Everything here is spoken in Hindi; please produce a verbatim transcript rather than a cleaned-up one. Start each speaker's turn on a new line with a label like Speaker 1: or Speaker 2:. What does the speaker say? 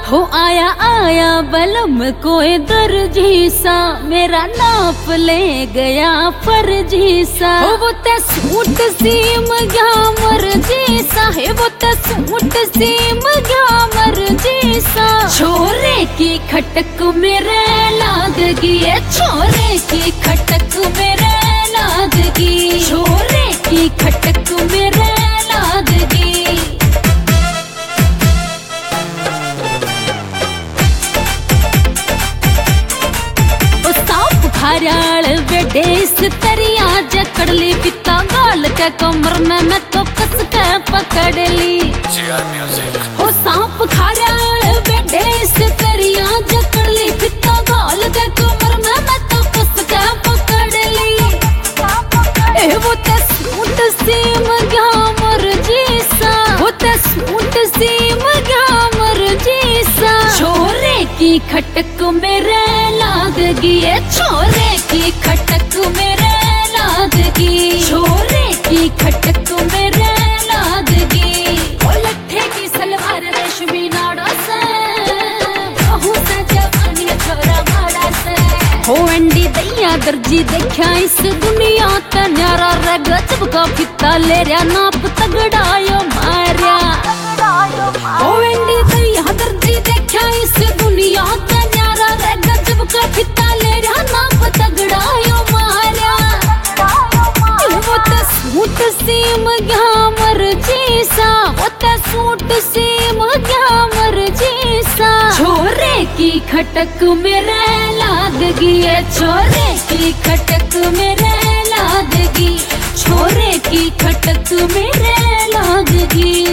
Speaker 1: हो आया आया बलम कोई दर्जी सा, मेरा नाप ले गया फर्जी सा। हो वो ते सूट सीम गया मर्जी सा, है वो ते सूट सीम गया मर्जी सा। छोरे की खटक मेरे लागगी, छोरे की खटक मेरे लागगी, छोरे की खटक मेरे लागगी। हरियाल बेडेस तरिया जकड़ ली, पिता गाल के कमर में मैं तो कस के पकड़ ली। हो सांप हरियाल बेडेस तरिया जकड़ ली, पिता गाल के कमर में मैं तो कस के पकड़ ली। ए वो ते सूट सीम गया मर्जी सा, वो ते सूट सीम गया मर्जी सा। छोरे की खटक मेरे लागगी, छोरे की खटक मेरे लागगी, छोरे की खटक मेरे लागगी। ओ लट्ठे की सलवार रेशमी नाड़ा से, बहू से जवानी छोरा माड़ा से। हो अंडी दैया दर्जी देखा इस दुनिया ते न्यारा रे, गजब का फिता ले रहा नाप तगड़ायो मारिया। हो अंडी दैया दर्जी देखा इस दुनिया ते न्यारा रे, गजब का फिता ले रहा नाप तगड़ायो मारिया। वो ते सूट सीम गया मर्जी सा, वो ते सूट सीम गया मर्जी सा। छोरे की खटक मेरे लागगी, छोरे की खटक मेरे लागगी, छोरे की खटक मेरे लागगी।